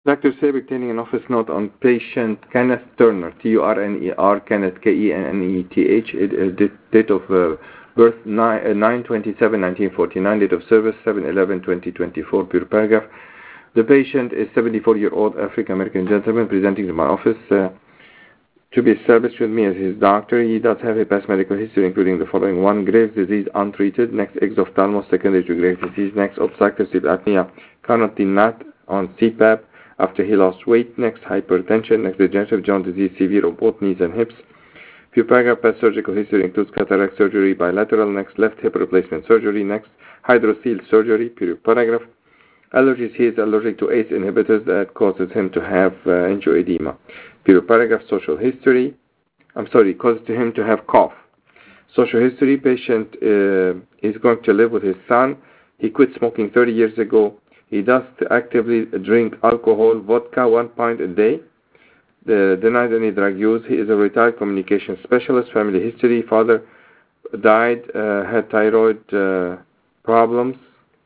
Dr. Saber obtaining an office note on patient Kenneth Turner, Turner, Kenneth, Kenneth, date of birth 9/27/1949, date of service 7/11/2024, pure paragraph. The patient is 74-year-old African-American gentleman presenting to my office to be established with me as his doctor. He does have a past medical history including the following: 1. Graves' disease untreated, next exophthalmos secondary to Graves' disease, next obstructive sleep apnea, currently not on CPAP after he lost weight, next hypertension, next degenerative joint disease severe on both knees and hips. Few paragraph past surgical history includes cataract surgery bilateral, next left hip replacement surgery, next hydrocele surgery, period paragraph. Allergies: he is allergic to ACE inhibitors that causes him to have angioedema. Period paragraph. Social history, causes him to have cough. Social history: patient is going to live with his son. He quit smoking 30 years ago. He does actively drink alcohol, vodka, 1 pint a day. Denies any drug use. He is a retired communication specialist. Family history: father died, had thyroid problems.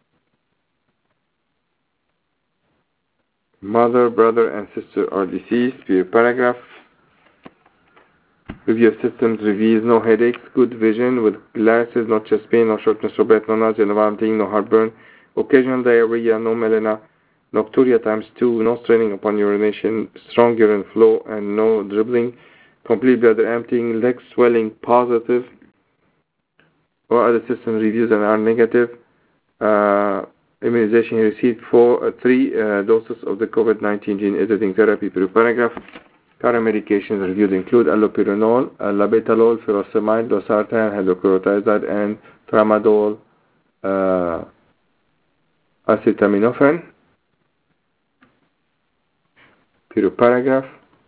Mother, brother, and sister are deceased. Period paragraph. Review of symptoms reveals no headaches, good vision with glasses, no chest pain, no shortness of breath, no nausea, no vomiting, no heartburn, occasional diarrhea, no melena, nocturia ×2, no straining upon urination, strong urine flow, and no dribbling, complete bladder emptying, leg swelling positive, or other system reviews and are negative. Immunization: he received 3 doses of the COVID-19 gene editing therapy. Period paragraph. Current medications reviewed include allopurinol, labetalol, furosemide, losartan, hydrochlorothiazide, and tramadol, acetaminophen. Period paragraph.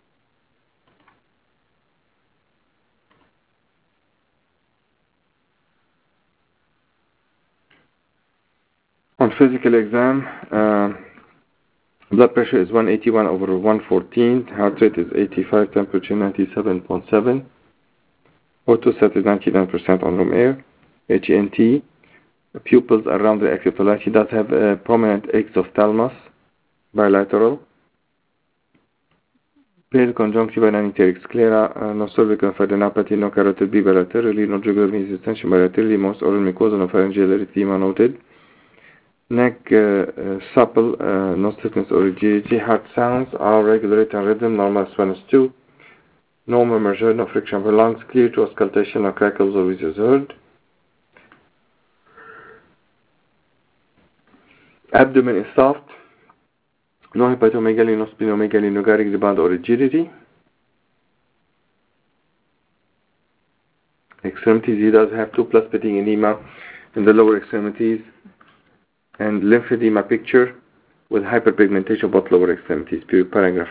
On physical exam, blood pressure is 181/114, heart rate is 85, temperature 97.7, O2 set is 99% on room air, HNT, pupils around the axial light. He does have a prominent exophthalmos, bilateral, pale conjunctiva and anterior sclera, no cervical fadenopathy, no carotid B bilaterally, no jugular venous distension bilaterally, most oral mucosa, no pharyngeal erythema noted. Neck supple, no stiffness or rigidity. Heart sounds are regulated and rhythm, normal Spanish 2. No murmur, no friction of the lungs, clear to auscultation, no crackles or whistles heard. Abdomen is soft. No hepatomegaly, no splenomegaly, no garrick rebound or rigidity. Extremities: he does have 2 plus pitting edema in the lower extremities and lymphedema picture with hyperpigmentation both lower extremities. Period paragraph.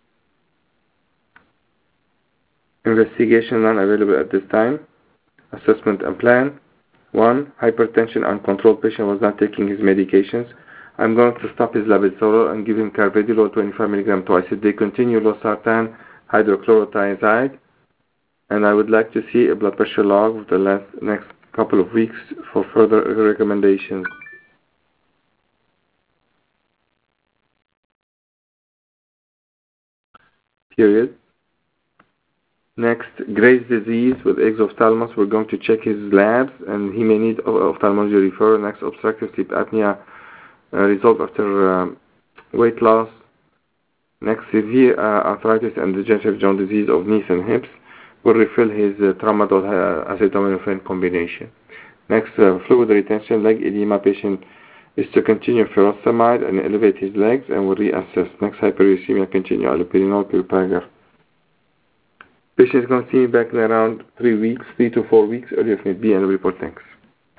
Investigation none available at this time. Assessment and plan. 1. Hypertension uncontrolled. Patient was not taking his medications. I'm going to stop his labetalol and give him carvedilol 25 mg twice a day. Continue losartan, hydrochlorothiazide, and I would like to see a blood pressure log of the next couple of weeks for further recommendations. Period. Next, Graves' disease with exophthalmos. We're going to check his labs and he may need ophthalmology referral. Next, obstructive sleep apnea result after weight loss. Next, severe arthritis and degenerative joint disease of knees and hips. We'll refill his tramadol acetaminophen combination. Next, fluid retention, leg edema. Patient is to continue furosemide and elevate his legs and we'll reassess. Next, hyperuricemia, continue allopurinol, period paragraph. Patient is going to see me back in around 3 to 4 weeks, earlier if need be, and report. Thanks.